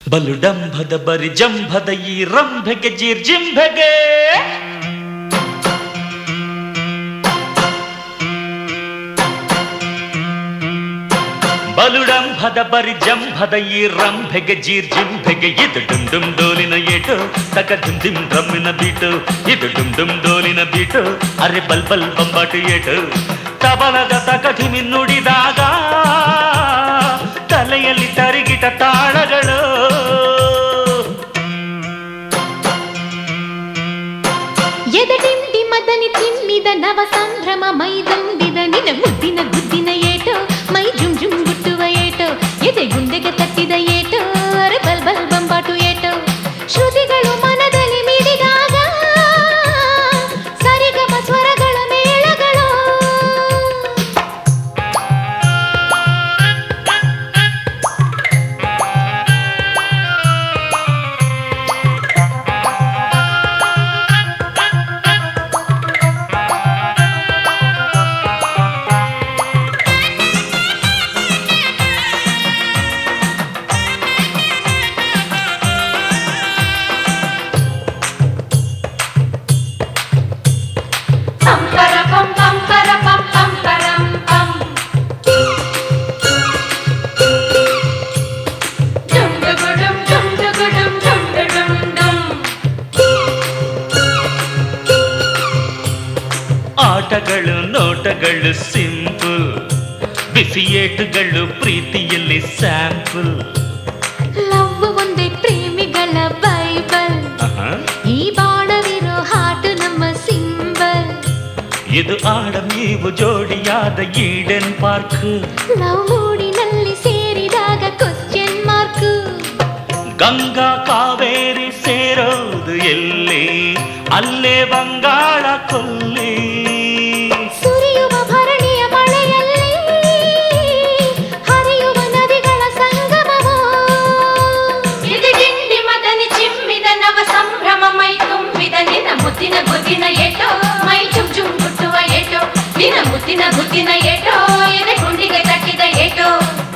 ಬಲು ಡಂಭದ ಬರಿ ಜಂಭದ ಈ ರಂಭೆಗೆ ಜೀರ್ಜಿಂಭೆಗೆ ಬಲುಡಂಭದ ಬರಿ ಜಂಭದ ಈ ರಂಭೆಗೆ ಜೀರ್ಜಿಂಭೆಗೆ ಇದು ಡುಮ್ ಡುಮ್ ಡೋಲಿನ ಏಟು ತಕ ಡುಮ್ ಡುಮ್ ಡ್ರಮ್ಮಿನ ಬೀಟು ಇದು ಡುಮ್ ಡುಮ್ ಡೋಲಿನ ಬೀಟು ಅರೆ ಬಲ್ ಬಲ್ ಬಂಬಾಟು ಏಟು ತಬಲದ ತಕಟಿಮಿ ನುಡಿದಾಗ ತಲೆಯಲ್ಲಿ ತರಿಗಿಟ ತಾಳಗಳು ಎದಟಿಂಡಿ ಮದನಿ ತಿಮ್ಮಿದ ನವ ಸಂಭ್ರಮ ಮೈದಂಬಿದ ನಿನ ಮುದ್ದಿನ ಗುದ್ದಿನ ಏಟು ಮೈ ಜುಮ್ ಜುಮ್ ಗುಟ್ಟುವ ಏಟು ಎದೆ ಗುಂಡೆಗೆ ತಟ್ಟಿದ ಏಟು ಅರೆ ಬಲ್ ಬಲ್ ಬಂಬಾಟು ಏಟು ಶ್ರುತಿಗಳು ಮನದಲ್ಲಿ ಮಿಡಿದಾಗ ಸರಿಗಮ ಸ್ವರಗಳ ಮೇಳಗಳು ಆಟಗಳು ನೋಟಗಳು ಸಿಂಪಲ್ ಬಿಸಿಯೇಟುಗಳು ಪ್ರೀತಿಯಲ್ಲಿ ಸ್ಯಾಂಪಲ್ ಲವ್ ಒಂದೇ ಪ್ರೇಮಿಗಳ ಬೈಬಲ್ ಈ ಬಾಣವಿರೋ ಹಾಟು ನಮ್ಮ ಸಿಂಬಲ್ ಇದು ಆಡ ನೀವು ಜೋಡಿಯಾದ ಈಡನ್ ಪಾರ್ಕ್ ಲವ್ ಮೂಡಿನಲ್ಲಿ ಸೇರಿದಾಗ ಕ್ವಶ್ಚನ್ ಮಾರ್ಕ್ ಗಂಗಾ ಕಾವೇರಿ ಸೇರೋದು ಎಲ್ಲಿ ಅಲ್ಲೇ ಬಂಗಾಳ ಕೊಲ್ಲಿ ಸುರಿಯುವ ಭರಣಿಯ ಮಳೆಯಲ್ಲಿ ಹರಿಯುವ ನದಿಗಳ ಸಂಗಮವೋ ಎದೆಗಿಂಡಿ ಮದನಿ ಚಿಮ್ಮಿದ ನವ ಸಂಭ್ರಮ ಮೈ ತುಂಬಿದ ನಿನ ಮುದ್ದಿನ ಗುದ್ದಿನ ಏಟೋ ಮೈ ಜುಮ್ ಜುಮ್ ಗುಟ್ಟುವ ಏಟೋ ನಿನ ಮುದ್ದಿನ ಗುದ್ದಿನ ಏಟೋ ಎದೆ ಗುಂಡಿಗೆ ತಟ್ಟಿದ ಏಟೋ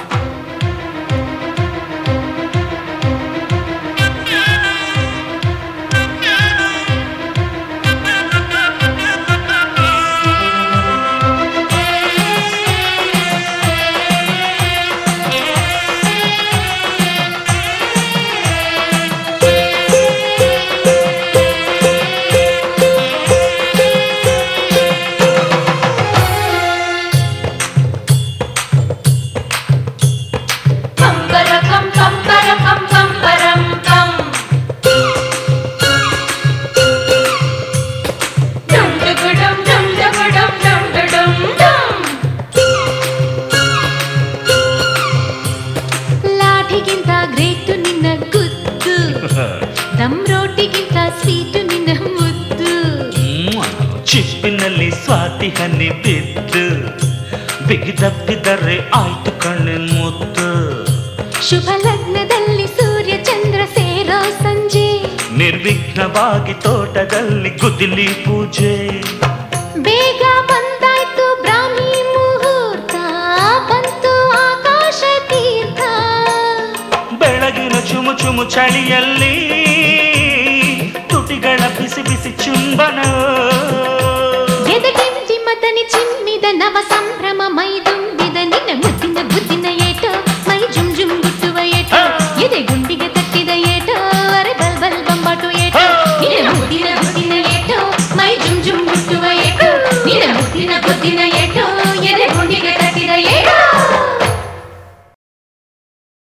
ಲಾಠಿಗಿಂತ ಗ್ರೇಟು ನಿನ್ನ ಗುದ್ದು ದಮ್ ರೋಟಿಗಿಂತ ಸ್ವೀಟು ನಿನ್ನ ಮುದ್ದು ಚಿಪ್ಪಿನಲ್ಲಿ ಸ್ವಾತಿ ಹನಿ ಬಿದ್ದು ಬಿಗಿದಪ್ಪಿದರೆ ಆಯ್ತು ಕಣ್ಣಿನ ಮುದ್ದು ಶುಭ ಲಗ್ನದಲ್ಲಿ ಸೂರ್ಯ ಚಂದ್ರ ಸೇರೋ ಸಂಜೆ ನಿರ್ವಿಘ್ನವಾಗಿ ತೋಟದಲ್ಲಿ ಗುದಿಲಿ ಪೂಜೆ ಬೇಗ ಬಂದಾಯ್ತು ಬ್ರಾಹ್ಮಿ ಮುಹೂರ್ತ ಬಂತು ಆಕಾಶ ತೀರ್ಥ ಬೆಳಗಿನ ಚುಮು ಚುಮು ಚಳಿಯಲ್ಲಿ ತುಟಿಗಳ ಬಿಸಿ ಬಿಸಿ ಚುಂಬನ ಎದೆಗಿಂಡಿ ಮದನಿ ಚಿಮ್ಮಿದ ನವ ಸಂಭ್ರಮ